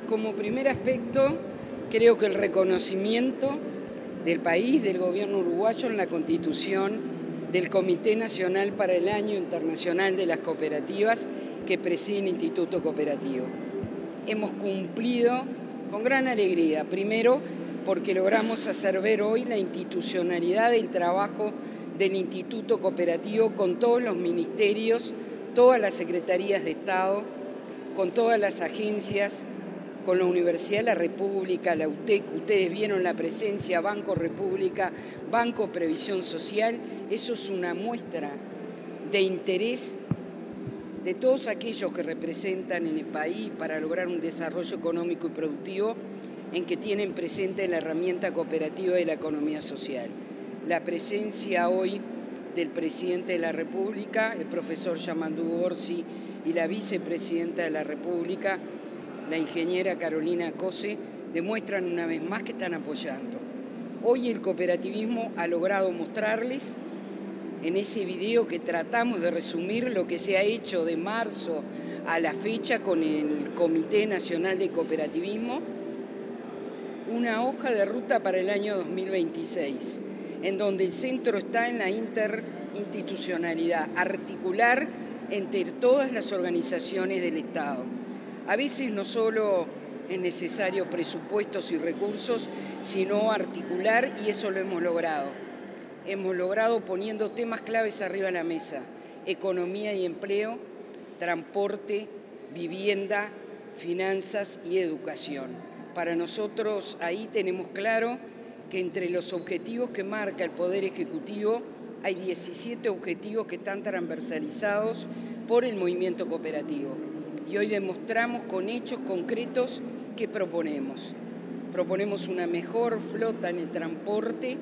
Como primer aspecto, creo que el reconocimiento del país, del gobierno uruguayo en la constitución del Comité Nacional para el Año Internacional de las Cooperativas que preside el Instituto Cooperativo. Hemos cumplido con gran alegría, primero porque logramos hacer ver hoy la institucionalidad del trabajo del Instituto Cooperativo con todos los ministerios, todas las secretarías de Estado, con todas las agencias, con la Universidad de la República, la UTEC, ustedes vieron la presencia, Banco República, Banco Previsión Social. Eso es una muestra de interés de todos aquellos que representan en el país para lograr un desarrollo económico y productivo, en que tienen presente la herramienta cooperativa de la economía social. La presencia hoy del presidente de la República, el profesor Yamandu Orsi, y la vicepresidenta de la República, la ingeniera Carolina Cose, demuestran una vez más que están apoyando. Hoy el cooperativismo ha logrado mostrarles en ese video que tratamos de resumir lo que se ha hecho de marzo a la fecha con el Comité Nacional de Cooperativismo, una hoja de ruta para el año 2026, en donde el centro está en la interinstitucionalidad, articular entre todas las organizaciones del Estado. A veces no solo es necesario presupuestos y recursos, sino articular, y eso lo hemos logrado. Hemos logrado poniendo temas claves arriba de la mesa: economía y empleo, transporte, vivienda, finanzas y educación. Para nosotros ahí tenemos claro que entre los objetivos que marca el Poder Ejecutivo hay 17 objetivos que están transversalizados por el movimiento cooperativo. Y hoy demostramos con hechos concretos qué proponemos. Proponemos una mejor flota en el transporte,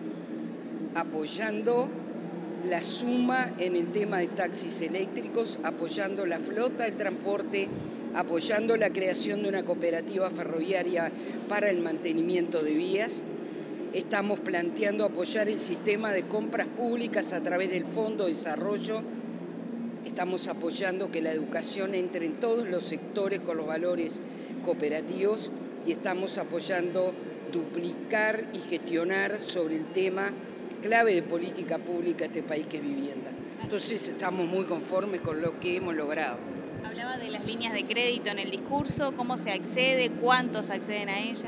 apoyando la suma en el tema de taxis eléctricos, apoyando la flota de transporte, apoyando la creación de una cooperativa ferroviaria para el mantenimiento de vías. Estamos planteando apoyar el sistema de compras públicas a través del Fondo de Desarrollo. Estamos apoyando que la educación entre en todos los sectores con los valores cooperativos y estamos apoyando duplicar y gestionar sobre el tema clave de política pública de este país, que es vivienda. Entonces estamos muy conformes con lo que hemos logrado. Hablaba de las líneas de crédito en el discurso, ¿cómo se accede? ¿Cuántos acceden a ella?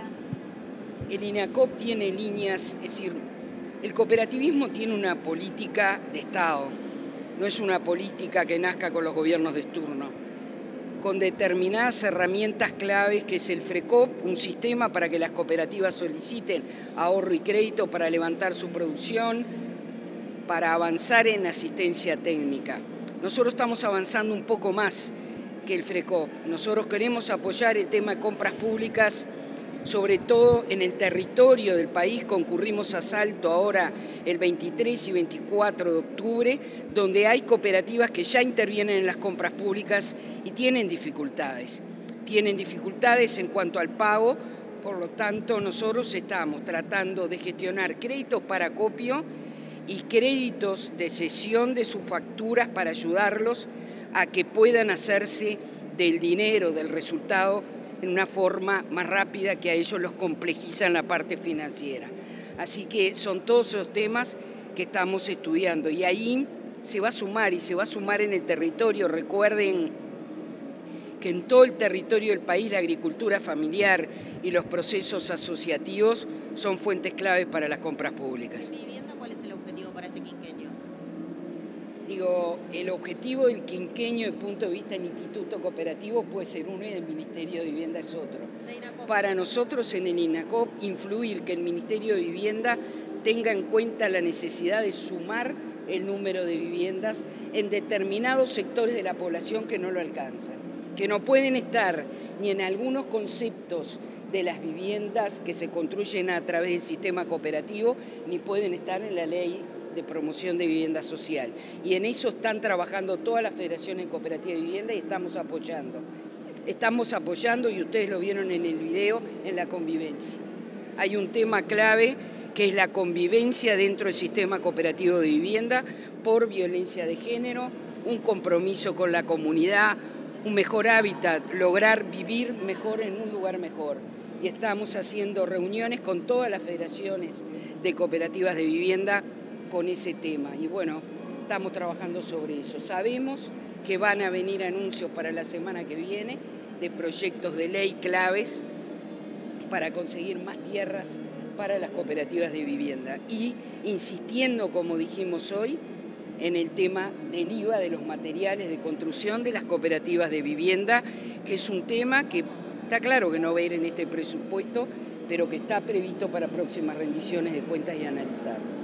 El INACOP tiene líneas, es decir, el cooperativismo tiene una política de Estado, no es una política que nazca con los gobiernos de turno, con determinadas herramientas claves, que es el FRECOP, un sistema para que las cooperativas soliciten ahorro y crédito para levantar su producción, para avanzar en asistencia técnica. Nosotros estamos avanzando un poco más que el FRECOP. Nosotros queremos apoyar el tema de compras públicas, sobre todo en el territorio del país. Concurrimos a Salto ahora el 23 y 24 de octubre, donde hay cooperativas que ya intervienen en las compras públicas y tienen dificultades. Tienen dificultades en cuanto al pago, por lo tanto nosotros estamos tratando de gestionar créditos para acopio y créditos de cesión de sus facturas para ayudarlos a que puedan hacerse del dinero, del resultado, en una forma más rápida, que a ellos los complejiza en la parte financiera. Así que son todos esos temas que estamos estudiando y ahí se va a sumar, y se va a sumar en el territorio. Recuerden que en todo el territorio del país la agricultura familiar y los procesos asociativos son fuentes claves para las compras públicas. ¿Vivienda cuál es el objetivo para este quinquenio? El objetivo del quinquenio desde el punto de vista del Instituto Cooperativo puede ser uno y del Ministerio de Vivienda es otro. Para nosotros en el INACOP, influir que el Ministerio de Vivienda tenga en cuenta la necesidad de sumar el número de viviendas en determinados sectores de la población que no lo alcanzan, que no pueden estar ni en algunos conceptos de las viviendas que se construyen a través del sistema cooperativo, ni pueden estar en la ley de promoción de vivienda social. Y en eso están trabajando todas las federaciones cooperativas de vivienda y estamos apoyando. Estamos apoyando, y ustedes lo vieron en el video, en la convivencia. Hay un tema clave que es la convivencia dentro del sistema cooperativo de vivienda por violencia de género, un compromiso con la comunidad, un mejor hábitat, lograr vivir mejor en un lugar mejor. Y estamos haciendo reuniones con todas las federaciones de cooperativas de vivienda con ese tema. Y bueno, estamos trabajando sobre eso. Sabemos que van a venir anuncios para la semana que viene de proyectos de ley claves para conseguir más tierras para las cooperativas de vivienda. Y insistiendo, como dijimos hoy, en el tema del IVA de los materiales de construcción de las cooperativas de vivienda, que es un tema que está claro que no va a ir en este presupuesto, pero que está previsto para próximas rendiciones de cuentas y analizar.